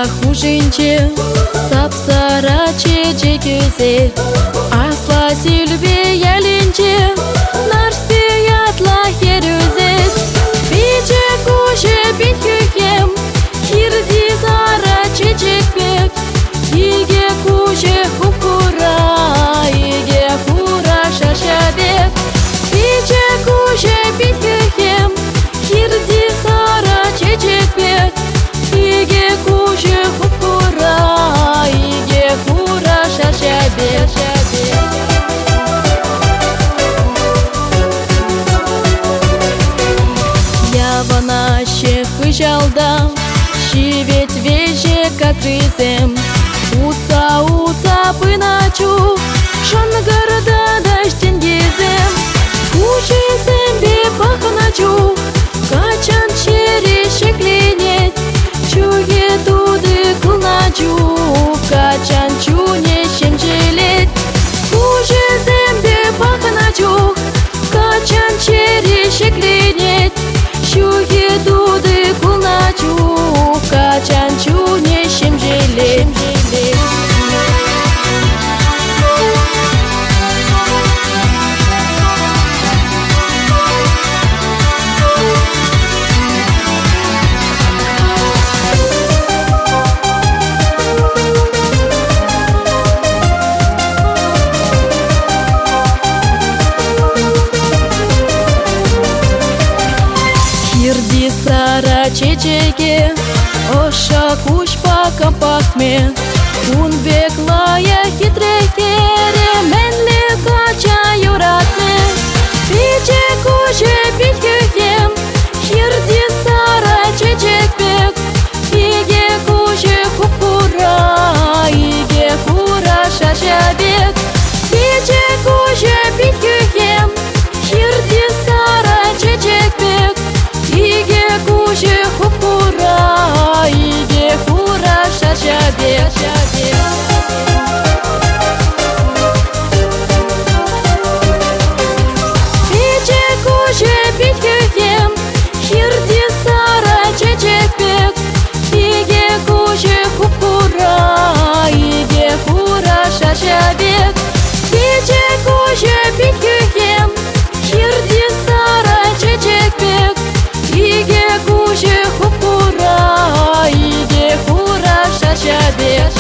хужинче, сапсара чече көзе, асла силбе ялинче, нарспе ятла херюзет. Биче куже битюхем, хирди зара чечекпек, иге куже хукура, иге хура шашабек. Биче куже битюхем, хирди зара чечекпек, иге куже хукура, иге хура шашабек. Явана хыжалда, шивет веже катризем, уца пыначу, шангарда даштен гезем. Кушесем бе пахначу, качан чери шекленет, чуге туды кулначу, качан чуне шемжелет. Кушесем бе пахначу, качан чери шекленет, чуге туды кулначу, качан чуне шемжелет. Хирди сара чечеге, оша кушпа компактме, ун беклая хитрекере, менле кача юратме. Биче куже битюхем, хирди сара чечекбек, иге куже хукура, иге хура шашабек. Биче куже битюхем, хирди сара чечекбек, иге куже хукура, иге хура шашабек. Биче куже битюхем, хирди сара чечекбек, иге куже хукура, иге хура шашабек. Биче куже битюхем, хирди сара чечекбек, иге куже хукура, иге хура шашабек.